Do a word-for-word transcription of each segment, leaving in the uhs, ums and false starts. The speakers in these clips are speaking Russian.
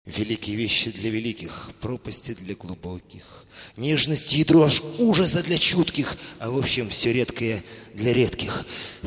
Великие вещи для великих, пропасти для глубоких, нежность и дрожь ужаса для чутких, а в общем все редкое для редких.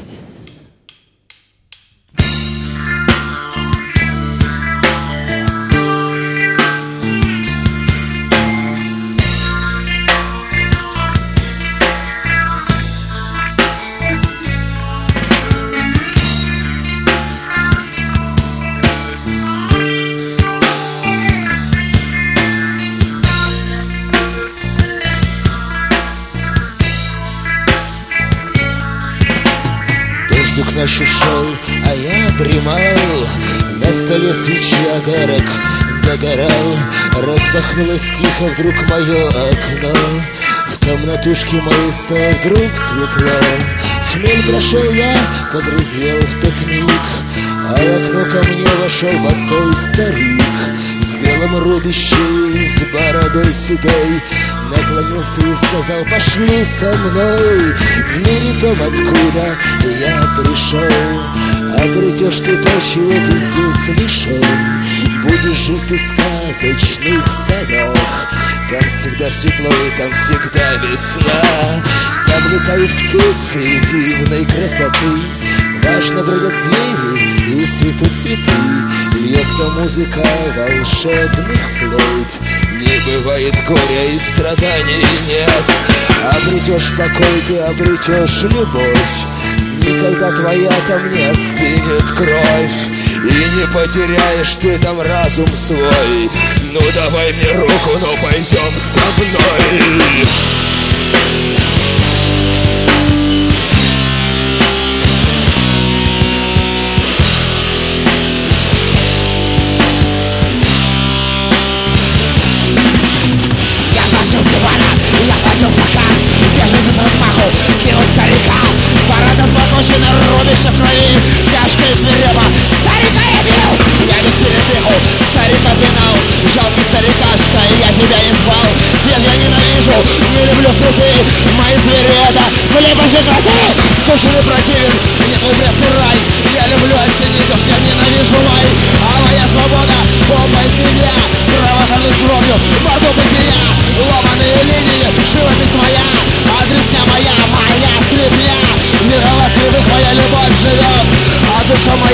Дождик ночью шел, а я дремал. На столе свечи огарок догорал. Распахнулось тихо вдруг мое окно. В комнатушке моей стало вдруг светло. Хмель прошел, я подрезвел в тот миг, а в окно ко мне вошел босой старик в белом рубище и с бородой седой. Наклонился и сказал: пошли со мной в мире том, откуда я пришел. Обретешь ты то, чего ты здесь лишен. Будешь жить ты в сказочных садах. Там всегда светло и там всегда весна. Там летают птицы дивной красоты. Важно бродят звери и цветут цветы. Льется музыка волшебных флейт. Не бывает горя и страданий нет. Обретешь покой, ты обретешь любовь. Никогда твоя там не остынет кровь. И не потеряешь ты там разум свой. Ну давай мне руку, ну пойдем со мной. Я схватил стакан, бежит с размаху, кинул старика. Борода взлохочена, рубище в крови, тяжко и свирепо. Старика я бил, я без передыху, старика пинал. Жалкий старикашка, я тебя не звал. Свет я ненавижу, не люблю цветы. Мои звери это слепо же кроты. Скучен и противен, мне твой пресный рай. Я люблю осенний дождь, я ненавижу май. А моя свобода, бомба и семья. Право ходить кровью, борду бытия. Ломаные линии, живопись моя, адресня моя, моя стрипня. В неголах кривых моя любовь живет, а душа моя